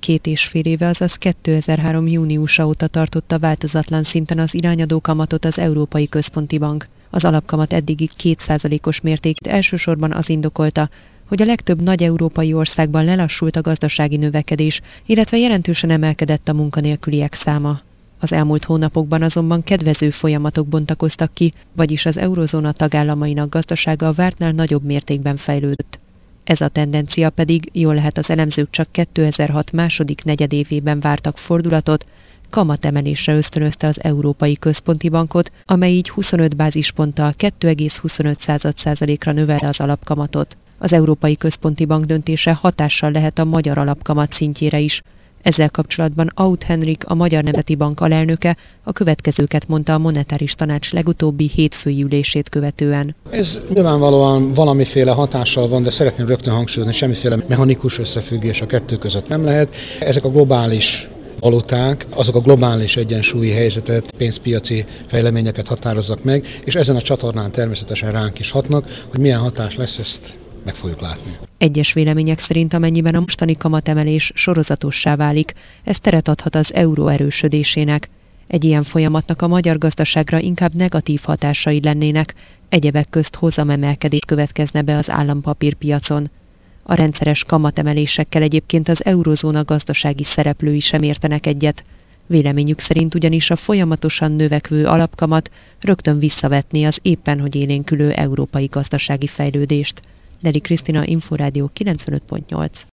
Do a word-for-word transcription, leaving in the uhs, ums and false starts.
két és fél éve, azaz kétezer-három júniusa óta tartotta változatlan szinten az irányadó kamatot az Európai Központi Bank. Az alapkamat eddigi két százalékos mértékét elsősorban az indokolta, hogy a legtöbb nagy európai országban lelassult a gazdasági növekedés, illetve jelentősen emelkedett a munkanélküliek száma. Az elmúlt hónapokban azonban kedvező folyamatok bontakoztak ki, vagyis az eurozóna tagállamainak gazdasága a vártnál nagyobb mértékben fejlődött. Ez a tendencia pedig, jól lehet az elemzők csak kétezer-hat második negyedévében vártak fordulatot, kamatemelésre ösztönözte az Európai Központi Bankot, amely így huszonöt bázisponttal két egész huszonöt százalékra növelte az alapkamatot. Az Európai Központi Bank döntése hatással lehet a magyar alapkamat szintjére is. Ezzel kapcsolatban Auth Henrik, a Magyar Nemzeti Bank alelnöke a következőket mondta a Monetáris Tanács legutóbbi hétfői ülését követően. Ez nyilvánvalóan valamiféle hatással van, de szeretném rögtön hangsúlyozni, semmiféle mechanikus összefüggés a kettő között nem lehet. Ezek a globális valuták, azok a globális egyensúlyi helyzetet, pénzpiaci fejleményeket határozzak meg, és ezen a csatornán természetesen ránk is hatnak, hogy milyen hatás lesz, ezt meg fogjuk látni. Egyes vélemények szerint, amennyiben a mostani kamatemelés sorozatossá válik, ez teret adhat az euró erősödésének. Egy ilyen folyamatnak a magyar gazdaságra inkább negatív hatásai lennének, egyebek közt hozamemelkedés következne be az állampapírpiacon. A rendszeres kamatemelésekkel egyébként az eurozóna gazdasági szereplői sem értenek egyet. Véleményük szerint ugyanis a folyamatosan növekvő alapkamat rögtön visszavetné az éppen hogy élénkülő európai gazdasági fejlődést. Deli Krisztina, Inforádió kilencvenöt pont nyolc.